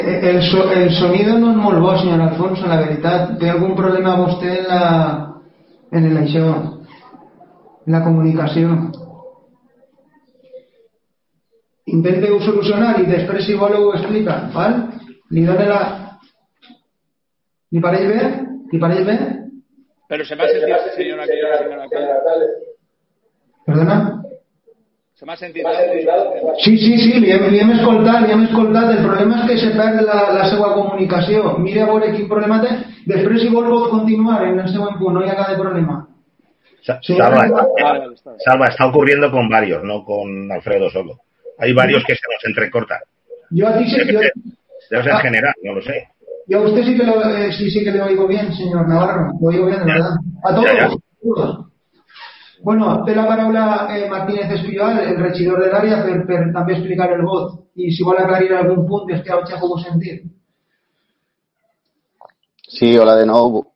El sonido no es molt bo, senyor Alfonso, la veritat. Té algun problema vostè en la comunicació. Intente-ho solucionar i després, si vol, ho explica, val? Li dóna la... Li pareix bé? Li pareix bé? Pero se me ha sentido, señora alcalde. Perdona? Se m'ha sentit. Sí, li hem escoltat. El problema és que se perd la seva comunicació. Mira a veure quin problema té. Després, si vol, pot continuar en el següent punt. No hi ha cap problema. Salva, está ocurriendo con varios, no con Alfredo solo. Hay varios que se nos entrecortan. Debe ser general, no lo sé. Yo a usted sí que le oigo bien, señor Navarro. Lo oigo bien, de verdad. A todos. Bueno, té la paraula Martínez Espillal, el regidor de l'àrea, per també explicar el vot. I si vol aclarir algun punt dels que ja ho pogut sentir. Sí, hola de nou.